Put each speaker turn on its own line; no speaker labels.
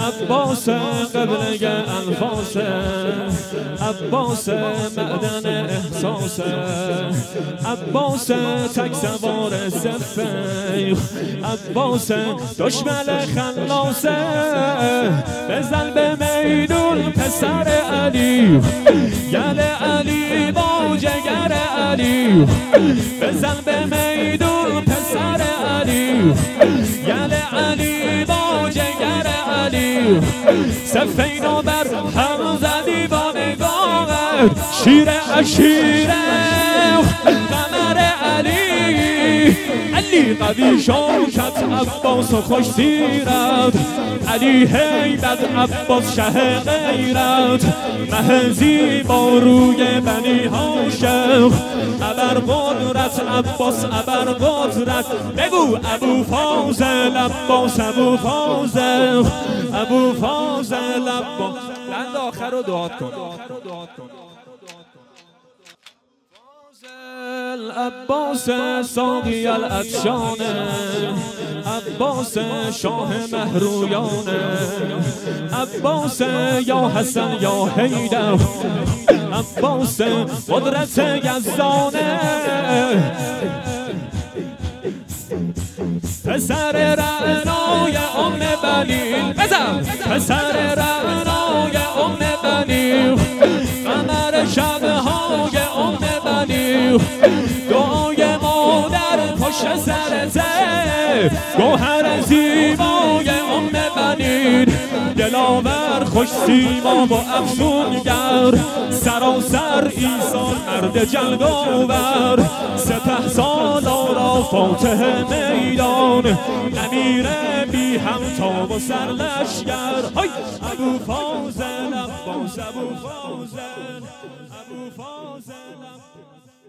عباس قبله الفاس، عباس معدن احساس، عباس تک سوار سفیخ، عباس دشمن خلاصه. بزن به میدون پسر علی، گل علی با جگر علی. بزن به میدون پسر علی، گل علی با جگر علی. سفینو بر هم زدی با نگاهت، شیر اشیره قمر علی. علی قوی شوکت عباس و خوش سیرت، علی هیبت عباس شه غیرت. مه زیبا روی بنی هاشم، ابر قدرت عباس ابر قدرت. بگو ابو فاضل عباس، ابو فاضل، ابو فاضل عباس. بند آخر رو دعا کن. عباس ساقی العطشانه، عباس شاه مهرویانه، عباس یا حسن یا حیدر، عباس قدرت یزدانه. پسر رعنای ام بنی، بزن پسر رعنای ام بنی، قمر شبهای ام بنی. دعای مادر پشت سرته، گوهر زیبای ام بنی. دلاور خوش سیما و افسونگر، سراسر ایسان مرد جنگاور. سپه سالارا فاتح میدان، امیر بی همتا و سرلشگر. ابو فاضل عباس، ابو فاضل، ابو فاضل.